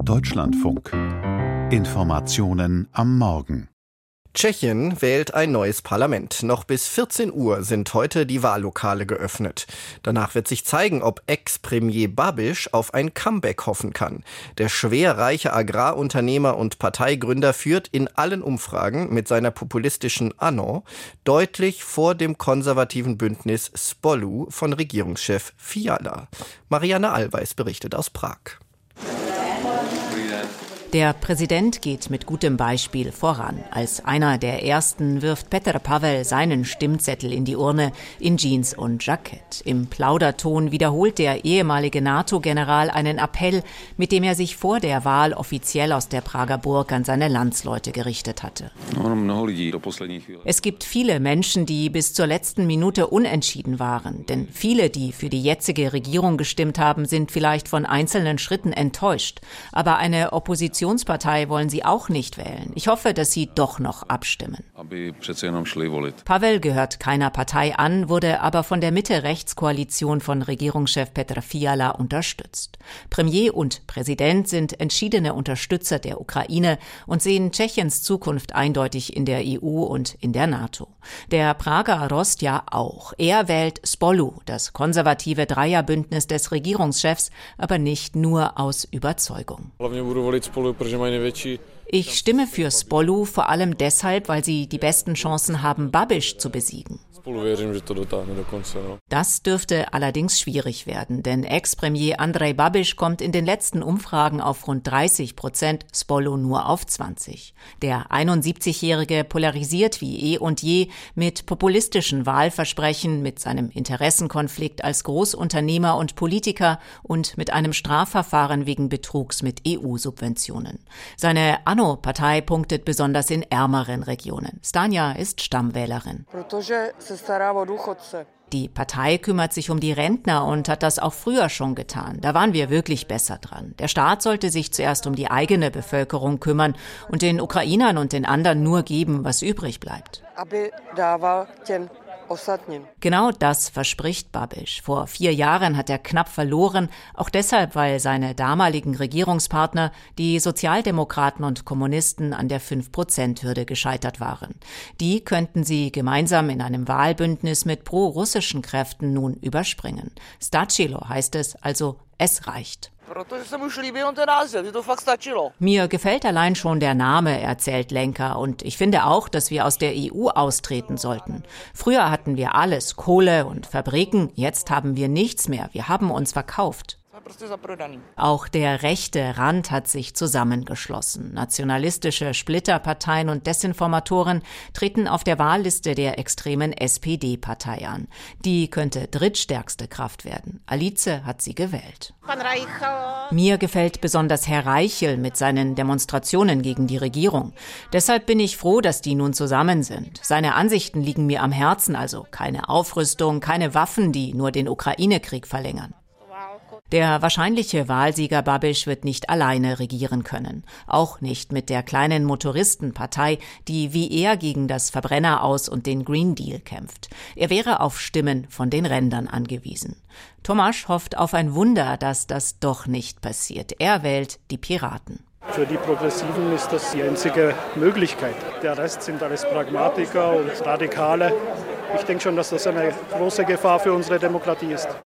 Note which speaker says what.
Speaker 1: Deutschlandfunk. Informationen am Morgen.
Speaker 2: Tschechien wählt ein neues Parlament. Noch bis 14 Uhr sind heute die Wahllokale geöffnet. Danach wird sich zeigen, ob Ex-Premier Babiš auf ein Comeback hoffen kann. Der schwerreiche Agrarunternehmer und Parteigründer führt in allen Umfragen mit seiner populistischen ANO deutlich vor dem konservativen Bündnis Spolu von Regierungschef Fiala. Marianne Allweis berichtet aus Prag.
Speaker 3: Der Präsident geht mit gutem Beispiel voran. Als einer der Ersten wirft Petr Pavel seinen Stimmzettel in die Urne in Jeans und Jackett. Im Plauderton wiederholt der ehemalige NATO-General einen Appell, mit dem er sich vor der Wahl offiziell aus der Prager Burg an seine Landsleute gerichtet hatte. Es gibt viele Menschen, die bis zur letzten Minute unentschieden waren. Denn viele, die für die jetzige Regierung gestimmt haben, sind vielleicht von einzelnen Schritten enttäuscht. Aber eine Oppositionspartei wollen sie auch nicht wählen. Ich hoffe, dass sie doch noch abstimmen. Pavel gehört keiner Partei an, wurde aber von der Mitte-Rechts-Koalition von Regierungschef Petr Fiala unterstützt. Premier und Präsident sind entschiedene Unterstützer der Ukraine und sehen Tschechiens Zukunft eindeutig in der EU und in der NATO. Der Prager Rostja auch. Er wählt Spolu, das konservative Dreierbündnis des Regierungschefs, aber nicht nur aus Überzeugung. Ich stimme für Spolu vor allem deshalb, weil sie die besten Chancen haben, Babiš zu besiegen. Das dürfte allerdings schwierig werden, denn Ex-Premier Andrej Babiš kommt in den letzten Umfragen auf rund 30%, Spolu nur auf 20%. Der 71-Jährige polarisiert wie eh und je mit populistischen Wahlversprechen, mit seinem Interessenkonflikt als Großunternehmer und Politiker und mit einem Strafverfahren wegen Betrugs mit EU-Subventionen. Seine ANO-Partei punktet besonders in ärmeren Regionen. Stanja ist Stammwählerin. Die Partei kümmert sich um die Rentner und hat das auch früher schon getan. Da waren wir wirklich besser dran. Der Staat sollte sich zuerst um die eigene Bevölkerung kümmern und den Ukrainern und den anderen nur geben, was übrig bleibt. Genau das verspricht Babiš. Vor 4 Jahren hat er knapp verloren, auch deshalb, weil seine damaligen Regierungspartner, die Sozialdemokraten und Kommunisten, an der 5%-Hürde gescheitert waren. Die könnten sie gemeinsam in einem Wahlbündnis mit pro-russischen Kräften nun überspringen. Stačilo heißt es, also es reicht. Mir gefällt allein schon der Name, erzählt Lenker, und ich finde auch, dass wir aus der EU austreten sollten. Früher hatten wir alles, Kohle und Fabriken, jetzt haben wir nichts mehr, wir haben uns verkauft. Auch der rechte Rand hat sich zusammengeschlossen. Nationalistische Splitterparteien und Desinformatoren treten auf der Wahlliste der extremen SPD-Partei an. Die könnte drittstärkste Kraft werden. Alice hat sie gewählt. Mir gefällt besonders Herr Reichel mit seinen Demonstrationen gegen die Regierung. Deshalb bin ich froh, dass die nun zusammen sind. Seine Ansichten liegen mir am Herzen, also keine Aufrüstung, keine Waffen, die nur den Ukraine-Krieg verlängern. Der wahrscheinliche Wahlsieger Babiš wird nicht alleine regieren können. Auch nicht mit der kleinen Motoristenpartei, die wie er gegen das Verbrenner-Aus und den Green Deal kämpft. Er wäre auf Stimmen von den Rändern angewiesen. Tomasz hofft auf ein Wunder, dass das doch nicht passiert. Er wählt die Piraten.
Speaker 4: Für die Progressiven ist das die einzige Möglichkeit. Der Rest sind alles Pragmatiker und Radikale. Ich denke schon, dass das eine große Gefahr für unsere Demokratie ist.